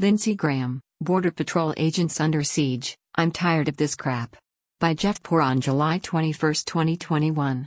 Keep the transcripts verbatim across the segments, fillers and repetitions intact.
Lindsey Graham, Border Patrol agents under siege, I'm tired of this crap. By Jeff Poor on July twenty-first, twenty twenty-one.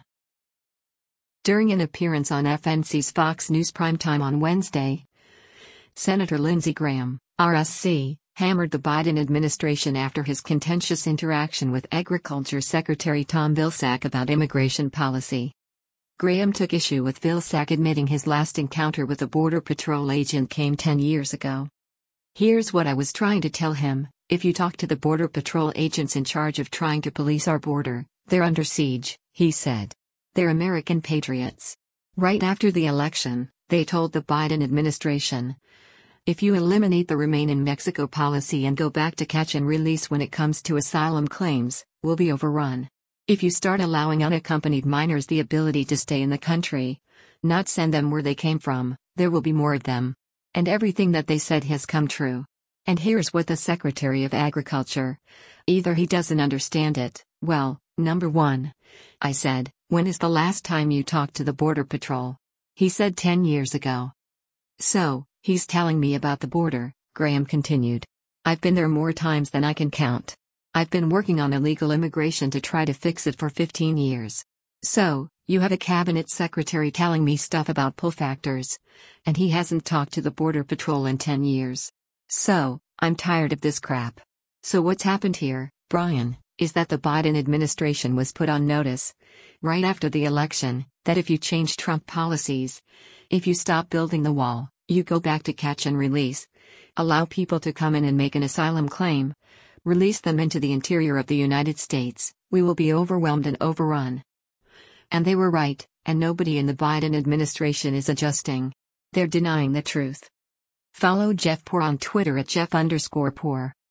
During an appearance on F N C's Fox News Primetime on Wednesday, Senator Lindsey Graham, R S C, hammered the Biden administration after his contentious interaction with Agriculture Secretary Tom Vilsack about immigration policy. Graham took issue with Vilsack admitting his last encounter with a Border Patrol agent came ten years ago. Here's what I was trying to tell him: if you talk to the Border Patrol agents in charge of trying to police our border, they're under siege, he said. They're American patriots. Right after the election, they told the Biden administration, if you eliminate the Remain in Mexico policy and go back to catch and release when it comes to asylum claims, we'll be overrun. If you start allowing unaccompanied minors the ability to stay in the country, not send them where they came from, there will be more of them. And everything that they said has come true. And here's what the Secretary of Agriculture. Either he doesn't understand it. Well, number one. I said, when is the last time you talked to the Border Patrol? He said ten years ago. So, he's telling me about the border, Graham continued. I've been there more times than I can count. I've been working on illegal immigration to try to fix it for fifteen years. So, you have a cabinet secretary telling me stuff about pull factors, and he hasn't talked to the Border Patrol in ten years. So, I'm tired of this crap. So what's happened here, Brian, is that the Biden administration was put on notice, right after the election, that if you change Trump policies, if you stop building the wall, you go back to catch and release, allow people to come in and make an asylum claim, release them into the interior of the United States, we will be overwhelmed and overrun. And they were right, and nobody in the Biden administration is adjusting. They're denying the truth. Follow Jeff Poor on Twitter at Jeff underscore Poor.